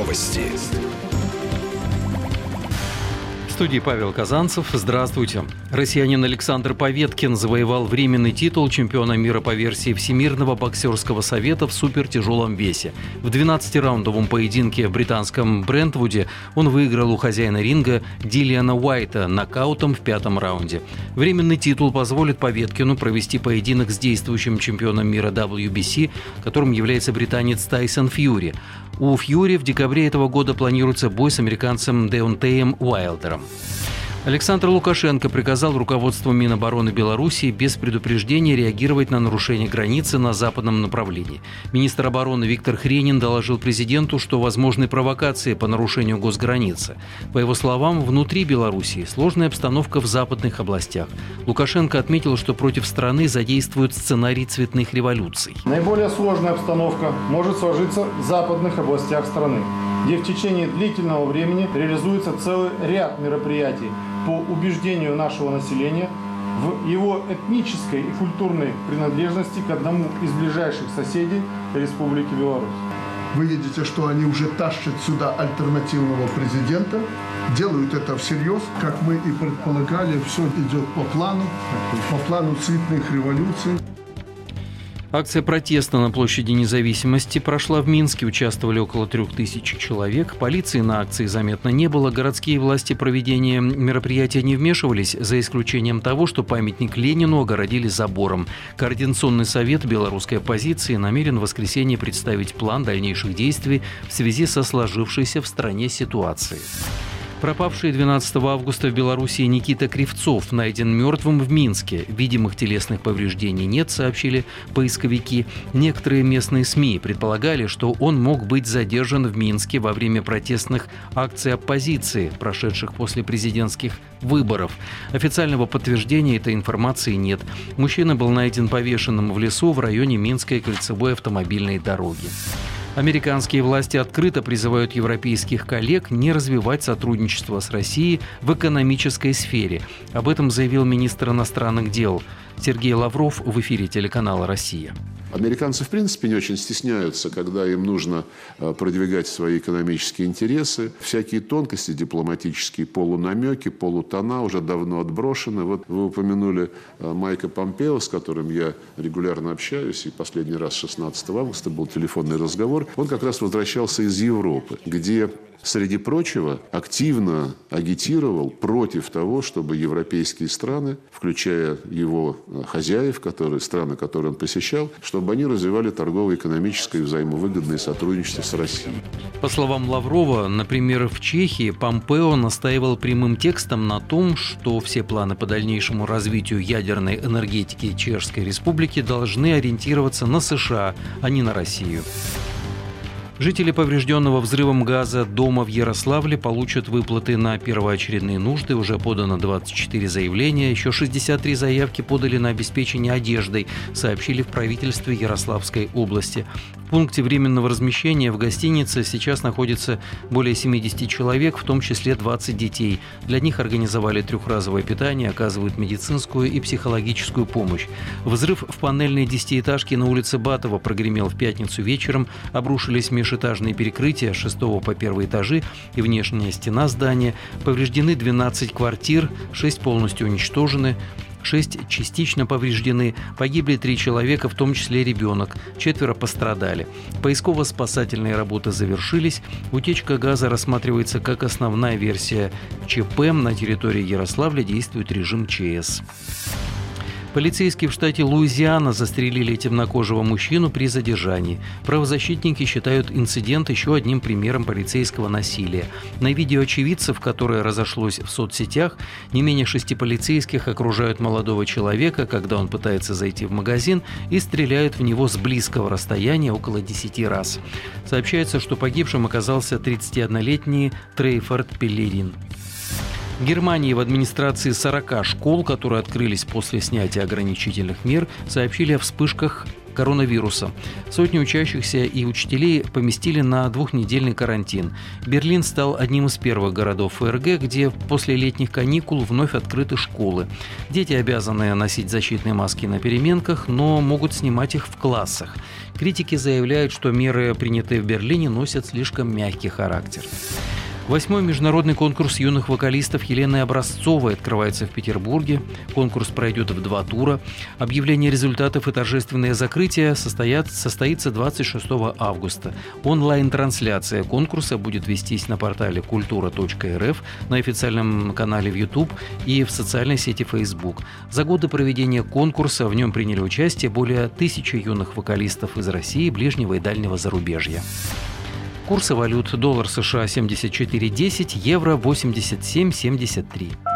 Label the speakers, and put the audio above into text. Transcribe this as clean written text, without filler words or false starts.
Speaker 1: Новости.
Speaker 2: В студии Павел Казанцев. Здравствуйте. Россиянин Александр Поветкин завоевал временный титул чемпиона мира по версии Всемирного боксерского совета в супертяжелом весе. В 12-раундовом поединке в британском Брентвуде он выиграл у хозяина ринга Дилиана Уайта нокаутом в 5-м раунде. Временный титул позволит Поветкину провести поединок с действующим чемпионом мира WBC, которым является британец Тайсон Фьюри. У Фьюри в декабре этого года планируется бой с американцем Деонтеем Уайлдером. Александр Лукашенко приказал руководству Минобороны Беларуси без предупреждения реагировать на нарушение границы на западном направлении. Министр обороны Виктор Хренин доложил президенту, что возможны провокации по нарушению госграницы. По его словам, внутри Беларуси сложная обстановка в западных областях. Лукашенко отметил, что против страны задействуют сценарий цветных революций.
Speaker 3: Наиболее сложная обстановка может сложиться в западных областях страны, где в течение длительного времени реализуется целый ряд мероприятий по убеждению нашего населения в его этнической и культурной принадлежности к одному из ближайших соседей Республики Беларусь.
Speaker 4: Вы видите, что они уже тащат сюда альтернативного президента, делают это всерьез. Как мы и предполагали, все идет по плану цветных революций.
Speaker 2: Акция протеста на площади Независимости прошла в Минске. Участвовали около 3000 человек. Полиции на акции заметно не было. Городские власти проведения мероприятия не вмешивались, за исключением того, что памятник Ленину огородили забором. Координационный совет белорусской оппозиции намерен в воскресенье представить план дальнейших действий в связи со сложившейся в стране ситуацией. Пропавший 12 августа в Белоруссии Никита Кривцов найден мертвым в Минске. Видимых телесных повреждений нет, сообщили поисковики. Некоторые местные СМИ предполагали, что он мог быть задержан в Минске во время протестных акций оппозиции, прошедших после президентских выборов. Официального подтверждения этой информации нет. Мужчина был найден повешенным в лесу в районе Минской кольцевой автомобильной дороги. Американские власти открыто призывают европейских коллег не развивать сотрудничество с Россией в экономической сфере. Об этом заявил министр иностранных дел Сергей Лавров в эфире телеканала «Россия».
Speaker 5: Американцы, в принципе, не очень стесняются, когда им нужно продвигать свои экономические интересы. Всякие тонкости дипломатические, полунамеки, полутона уже давно отброшены. Вот вы упомянули Майка Помпео, с которым я регулярно общаюсь, и последний раз 16 августа был телефонный разговор. Он как раз возвращался из Европы, где, среди прочего, активно агитировал против того, чтобы европейские страны, включая его хозяев, страны, которые он посещал, чтобы они развивали торгово-экономическое и взаимовыгодное сотрудничество с Россией.
Speaker 2: По словам Лаврова, например, в Чехии Помпео настаивал прямым текстом на том, что все планы по дальнейшему развитию ядерной энергетики Чешской Республики должны ориентироваться на США, а не на Россию. Жители поврежденного взрывом газа дома в Ярославле получат выплаты на первоочередные нужды. Уже подано 24 заявления. Еще 63 заявки подали на обеспечение одеждой, сообщили в правительстве Ярославской области. В пункте временного размещения в гостинице сейчас находится более 70 человек, в том числе 20 детей. Для них организовали трехразовое питание, оказывают медицинскую и психологическую помощь. Взрыв в панельной 10-этажке на улице Батова прогремел в пятницу вечером. Обрушились межэтажные перекрытия с 6 по 1 этажи и внешняя стена здания. Повреждены 12 квартир, 6 полностью уничтожены. 6 частично повреждены, погибли 3 человека, в том числе ребенок, 4 пострадали. Поисково-спасательные работы завершились. Утечка газа рассматривается как основная версия ЧП. На территории Ярославля действует режим ЧС. Полицейские в штате Луизиана застрелили темнокожего мужчину при задержании. Правозащитники считают инцидент еще одним примером полицейского насилия. На видео очевидцев, которое разошлось в соцсетях, не менее 6 полицейских окружают молодого человека, когда он пытается зайти в магазин, и стреляют в него с близкого расстояния около 10 раз. Сообщается, что погибшим оказался 31-летний Трейфорд Пеллерин. В Германии в администрации 40 школ, которые открылись после снятия ограничительных мер, сообщили о вспышках коронавируса. Сотни учащихся и учителей поместили на 2-недельный карантин. Берлин стал одним из первых городов ФРГ, где после летних каникул вновь открыты школы. Дети обязаны носить защитные маски на переменках, но могут снимать их в классах. Критики заявляют, что меры, принятые в Берлине, носят слишком мягкий характер. 8-й международный конкурс юных вокалистов Елены Образцовой открывается в Петербурге. Конкурс пройдет в 2 тура. Объявление результатов и торжественное закрытие состоится 26 августа. Онлайн-трансляция конкурса будет вестись на портале kultura.rf, на официальном канале в YouTube и в социальной сети Facebook. За годы проведения конкурса в нем приняли участие более 1000 юных вокалистов из России, ближнего и дальнего зарубежья. Курсы валют: доллар США 74.10, евро 87.73.